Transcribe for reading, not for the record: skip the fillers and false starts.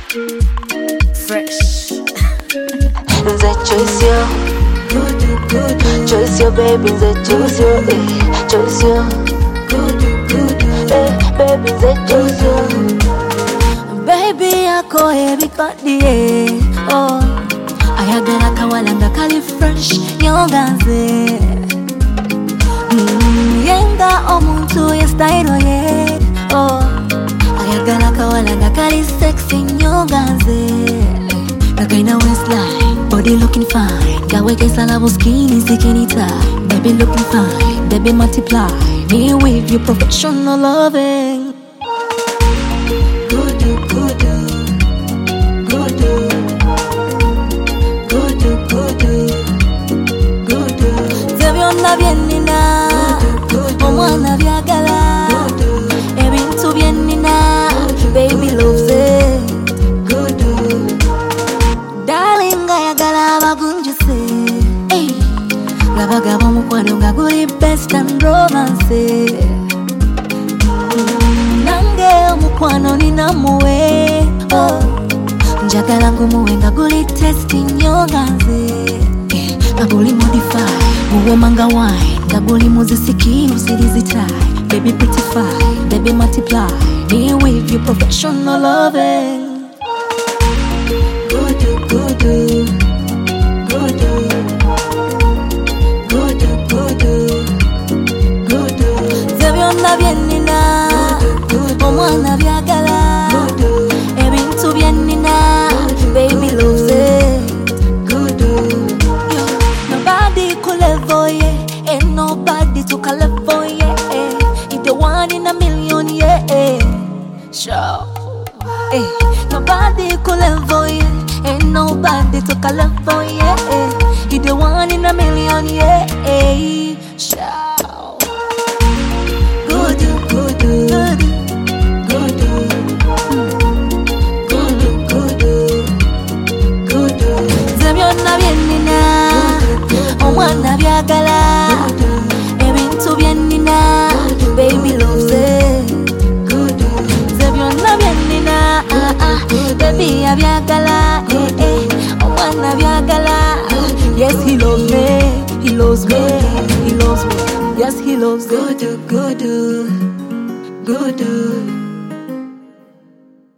Fresh. Nze choose you, choose your baby, nze choose you, choose you, baby, nze choose you. Baby yako ebikodi oh ayagala kawalanga kali fresh nyonganze yenga omuntu ye style ye oh ayagala kawalanga kali sexy nyonganze nakaina waistline body looking fine gaweke salabo skinny skinny tie baby looking fine baby multiply me with your professional loving. Bienina, omwana byagala, ebintu byenina, baby loves it. Darling, ayagala abagunjuse, ngabagaba omukwano nga guli best and romance. Nange omukwano nina muwe, njagala ngumuwe nga guli tasty nyonganze, nga guli modify. Muwe manga wine, gabuli muzisiki usilizitai. Baby pretty fine, baby multiply me with your professional loving. Good, good, good, good, good. Zebyonna byenina, omwana byagala, ebintu byenina, baby loves it. Ain't nobody took a level, yeah. It's the one in a million, yeah. Sure. Nobody could level, yeah. Ain't nobody took a level, yeah. It's the one in a million, yeah. Sure. Good, good, good, good, good, good, good. Zebyonna byenina, omwana byagala, ebintu byenina, baby loves it. Zebyonna byenina, baby abyagala, omwana byagala. Yes, he loves me, he loves me, he loves me. Yes, he loves it. Good, good, good.